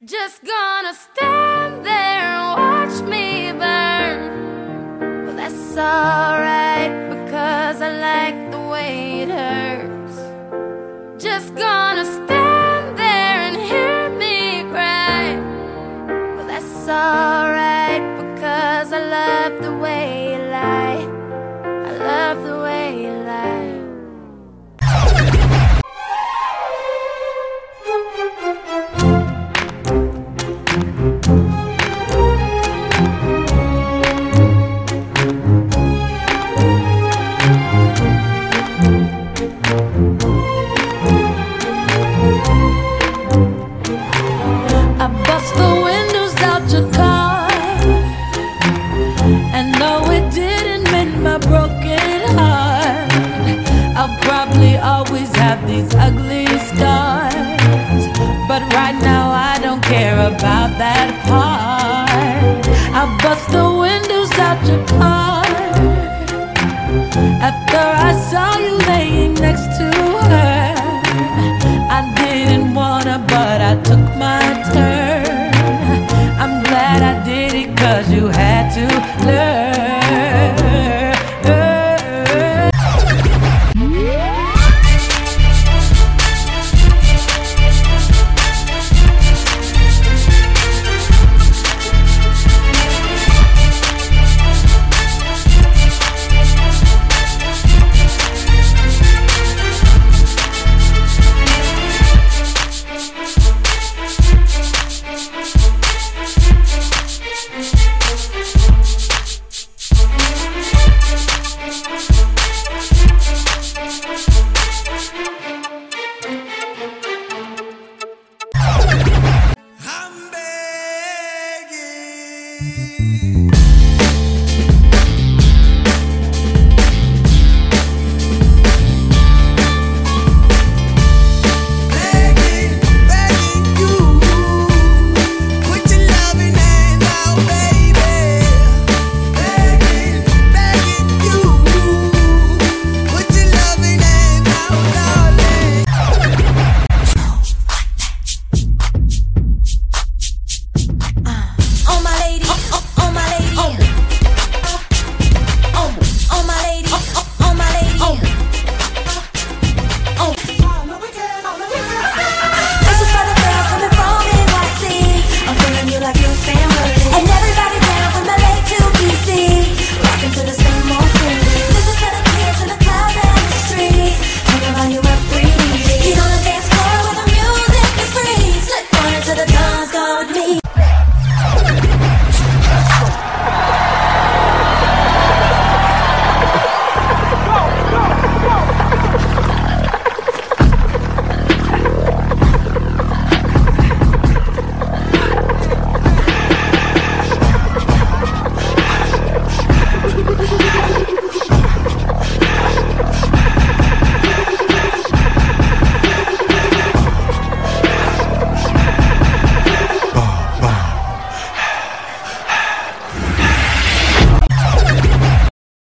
Just gonna stand there and watch me burn. Well, that's alright because I like the way it hurts. Just gonna stand there and hear me cry. Well, that's alright because I love the way you lie. I love the way you lie. I bust the windows out your car, and no, it didn't mend my broken heart. I'll probably always have these ugly scars, but right now I don't care about that part. I bust the windows out your car after I saw you laying next to her. I didn't wanna, but I took my turn. I'm glad I did it, 'cause you had to learn. I'm begging.